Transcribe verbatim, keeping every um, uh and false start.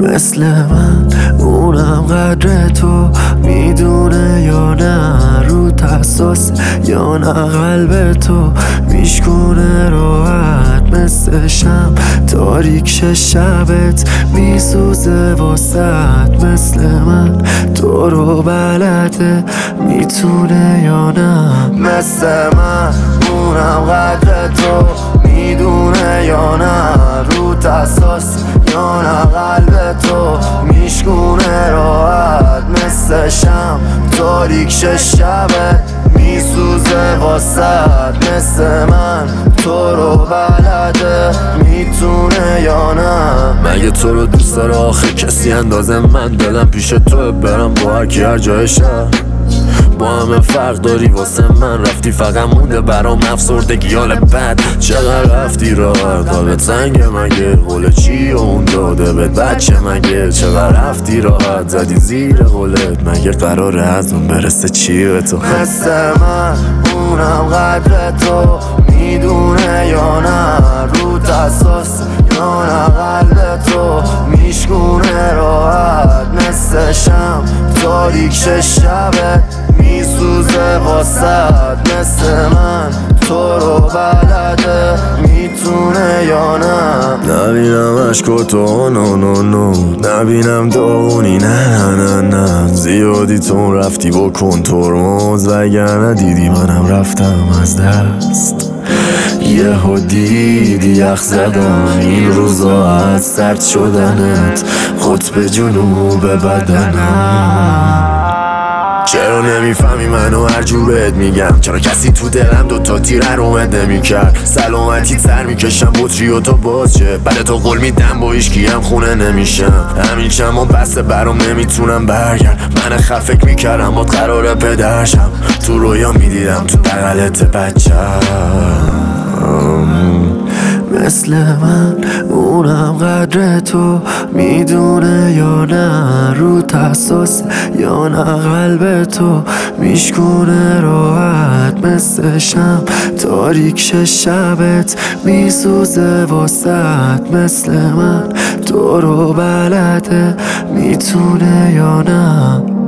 مثل من اونم قدر تو میدونه یا نه، رو حساس یا نه قلب تو میشکونه راحت مثل شم، تاریک شبت میسوزه واسد. مثل من تو رو بلده میتونه یا نه، مثل من اونم قدر تو میدونه یا نه، رو حساس یا نه قلب تو میشکونه راحت مثل شم، تاریک شبت میسوزه واسد. مثل من تو رو بلده میتونه یا نه. مگه تو رو دوست داره آخه کسی اندازه من؟ دلم پیش تو برم با هر کی هر جای شهر، با همه فرق داری واسه من. رفتی فقط مونده برام افسردگی حال بد. چقدر رفتی راحت قلبت سنگه مگه؟ قول چی و اون داده بهت بچه مگه؟ چقدر رفتی راحت زدی زیر قولت، مگه قراره از اون برسه چی به تو؟ مثل من اونم قدر تو میدونه یا نه، رو حساس یا نه قلب تو میشکونه راحت مثل شم، تاریک شبت میسوزه واسد. مثل من تو رو بلده میتونه یا نه. نبینم عشق تو نو نو نو، نبینم داغونی نه نه نه نه. زیادی تو رفتی بکن ترمز، وگرنه دیدی منم رفتم از دست. یه ها دیدی یخ زدم این روزا از سرد شدنت، قطب جنوب بدنم. چرا نمیفهمی منو هر جور بهت میگم؟ چرا کسی تو دلم دوتا تیر حرومت نمیکرد؟ سلامتی سر میکشم بطری و تو باز چه؟ بعد تو قول میدم با هیچکی هم خونه نمیشم. همین چما بسته برام نمیتونم برگرد. من خف فکر میکردم با قرار پدرشم، تو رویا میدیدم تو بغلت بچم. مثل من اونم قدر تو میدونه یا نه، رو حساس یا نه قلب تو میشکونه راحت مثل شم، تاریک شبت میسوزه واسد. مثل من تو رو بلده میتونه یا نه.